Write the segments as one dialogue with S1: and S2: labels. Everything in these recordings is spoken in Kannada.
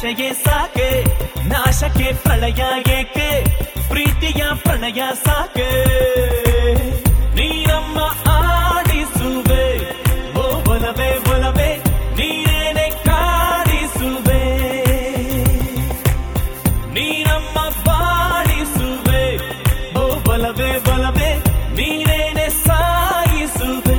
S1: ಆಶೆಯೇ ಸಾಕೆ ನಾಶಕ್ಕೆ ಪ್ರಳಯ ಏಕೆ ಪ್ರೀತಿಯ ಪ್ರಣಯ ಸಾಕೆ ನೀನಮ್ಮ ಆಡಿಸುವೆ ಓ ಒಲವೇ ಒಲವೇ ನೀನೇನೆ ಕಾಡಿಸುವೆ ನೀನಮ್ಮ ಬಾಳಿಸುವೆ ಓ ಒಲವೇ ಒಲವೇ ನೀನೇನೆ ಸಾಯಿಸುವೆ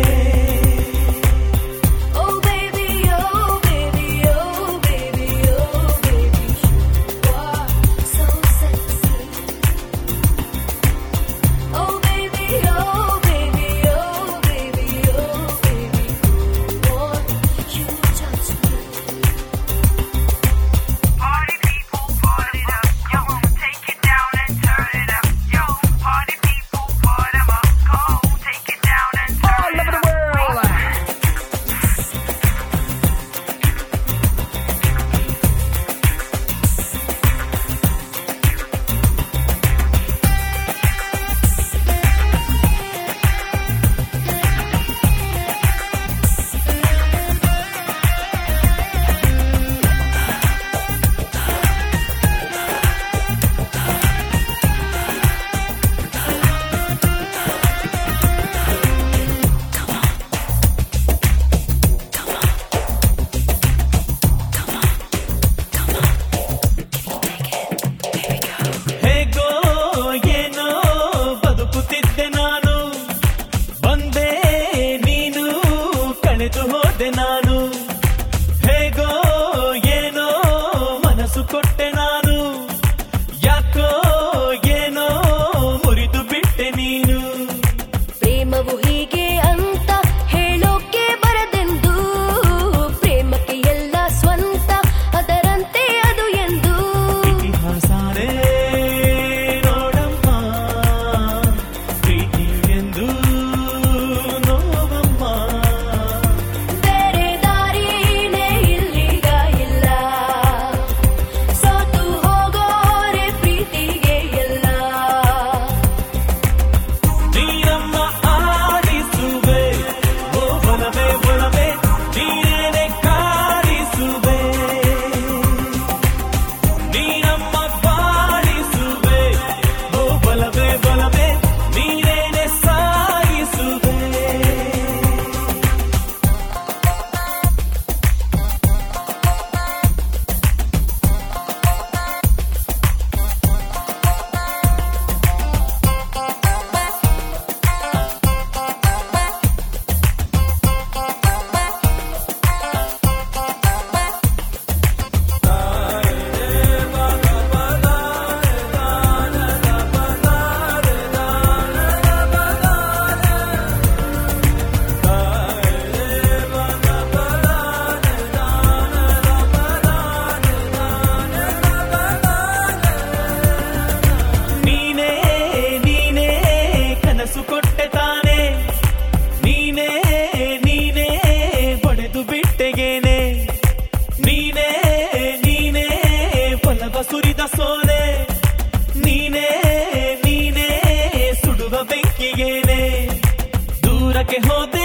S1: ನಾನು ಹೇಗೋ ಏನೋ ಮನಸ್ಸು ಕೊಟ್ಟೆ ನಾನು ಯಾಕೋ ಏನೋ ಮುರಿದು ಬಿಟ್ಟೆ ನೀನು
S2: ಪ್ರೇಮವು ಹೀಗೆ ಅಂತ ಹೇಳೋಕೆ ಬರದೆಂದು ಪ್ರೇಮಕ್ಕೆ ಎಲ್ಲ ಸ್ವಂತ ಅದರಂತೆ ಅದು ಎಂದು
S1: ಇತಿಹಾಸನೇ ನೋಡಮ್ಮ ಪ್ರೀತಿ ಎಂದು ನೀನೇ ನೀನೇ ಒಲವ ಸುರಿದ ಸೋನೆ ನೀನೇ ನೀನೇ ಸುಡುವ ಬೆಂಕಿಗೇನೆ ದೂರಕ್ಕೆ ಹೋದೆ